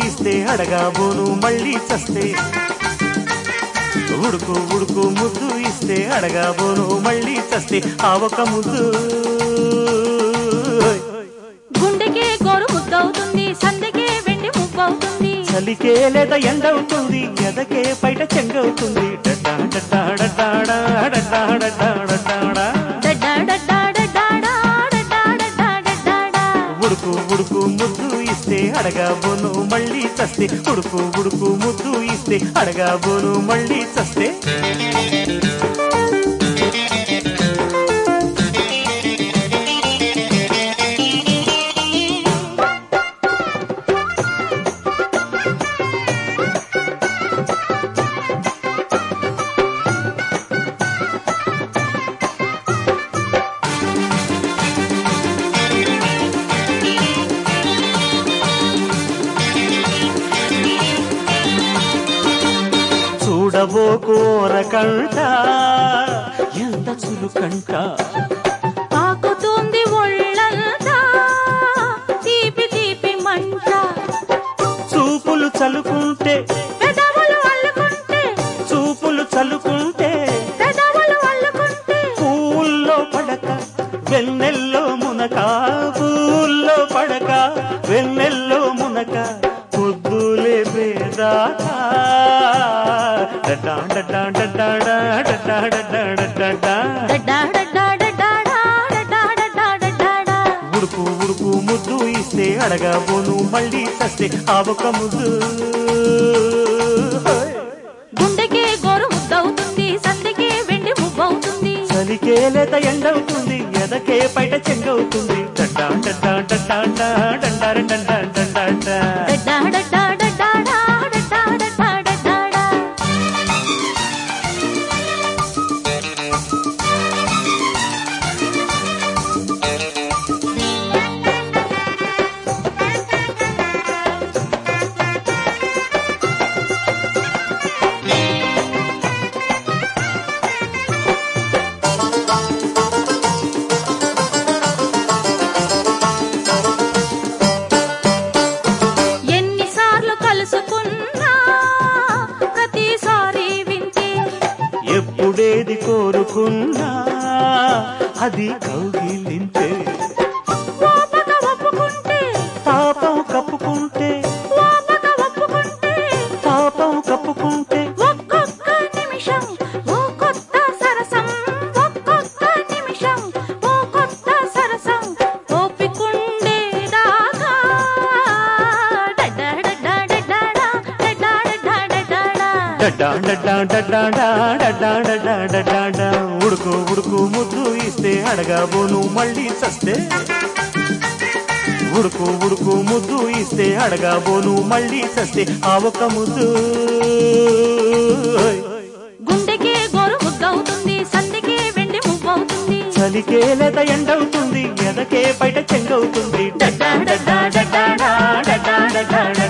ఇస్తే అడగాబోను మళ్ళీ చస్తే ఉడుకు ఉడుకు ముద్దు ఇస్తే అడగాబోను మళ్ళీ చస్తే ఆ ఒక ముద్దు గుండెకే గోరు ముద్దవుతుంది సందకే వెండి మువ్వవుతుంది చలికే లేదా ఎండవుతుంది ఎదకే బయట చెంగవుతుంది ఉడుకు ఉడుకు ముద్దు ఇస్తే అడగాబోను మళ్ళీ చస్తే ఉడుకు ఉడుకు ముద్దు ఇస్తే అడగాబోను మళ్ళీ చస్తే చూడబో కోరకంట ఎంత చురుకంట తాకుతుంది ఒళ్ళంతా తీపి తీపి మంట చూపులు చలుకుంటే పెదవులు అల్లుకుంటే చూపులు చలుకుంటే పెదవులు అల్లుకుంటే పూల్లో పడక వెన్నెల్లో మునక పూల్లో పడక వెన్నెల్లో మునక పొద్దులే పేదాకా ఉడుకు ఉడుకు ముద్దు ఇస్తే అడగాబోను మళ్ళీ చస్తే ఆ ఒక ముద్దు గుండెకే గోరు ముద్దవుతుంది సందకే వెండి మువ్వవుతుంది చలికే లేత ఎండవుతుంది ఎదకే బయట చెంగవుతుంది ఎప్పుడేది కోరుకున్నా అది కౌగిలింతే తాపం కప్పుకుంటే తాపం కప్పుకుంటే ఒక్కొక్క నిమిషం ఓ కొత్త సరసం ఒక్కొక్క నిమిషం ఓ కొత్త సరసం ఓపికుండేదాకా ఉడుకు ఉడుకు ముద్దు ఇస్తే అడగాబోను మళ్ళీ చస్తే ఉడుకు ఉడుకు ముద్దు ఇస్తే అడగాబోను మళ్ళీ చస్తే ఆ ఒక ముద్దు గుండెకే గోరు ముద్దవుతుంది సందకే వెండి మువ్వవుతుంది చలికే లేత ఎండవుతుంది ఎదకే బయట చెంగవుతుంది